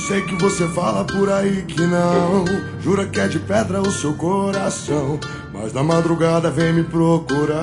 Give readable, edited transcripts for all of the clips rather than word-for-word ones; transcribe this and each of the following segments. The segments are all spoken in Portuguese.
Sei que você fala por aí que não, jura que é de pedra o seu coração, mas na madrugada vem me procurar.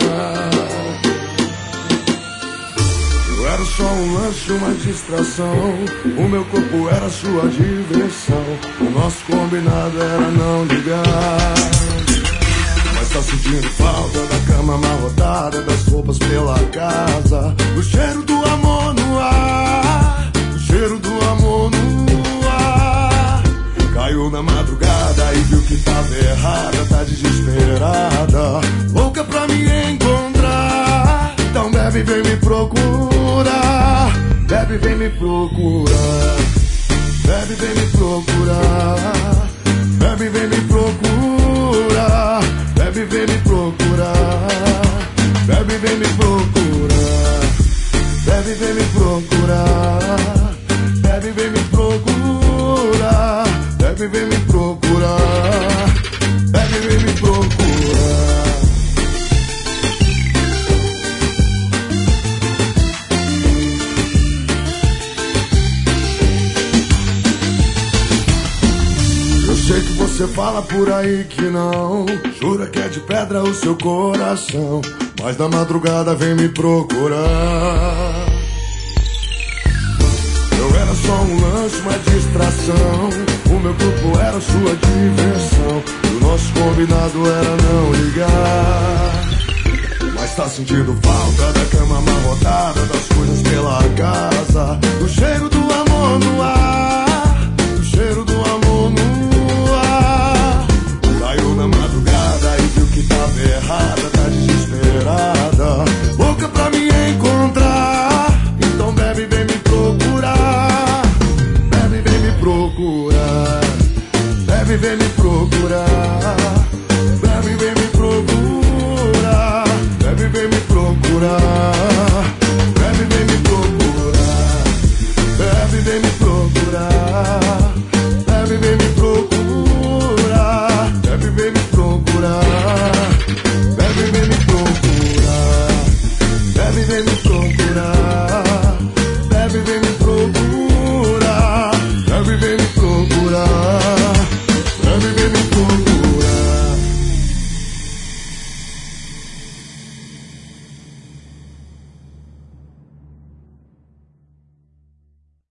Eu era só um lanche, uma distração, o meu corpo era sua diversão, o nosso combinado era não ligar. Mas tá sentindo falta da cama amarrotada, das roupas pela casa, o cheiro do amor no ar, o cheiro do amor no ar. Caiu na madrugada e viu que tava errada, tá desesperada, louca pra me encontrar. Então bebe, vem me procurar, bebe, vem me procurar, bebe, vem me procurar, bebe, vem me procurar, bebe, vem me procurar, bebe, vem me procurar, bebe, vem me procurar, bebe, vem me procurar, bebe, vem me procurar, bebe, vem me procurar. Sei que você fala por aí que não, jura que é de pedra o seu coração, mas na madrugada vem me procurar. Eu era só um lanche, uma distração, o meu corpo era sua diversão, o nosso combinado era não ligar. Mas tá sentindo falta da cama amarrotada, das coisas pela casa, do cheiro do amor no ar, do cheiro do amor no ar. Caiu na madrugada e viu que tava errada, tá desesperada, louca pra me encontrar. Então bebe, vem me procurar, bebe, vem me procurar, bebe, vem me procurar, bebe, vem me procurar, bebe, vem me procurar.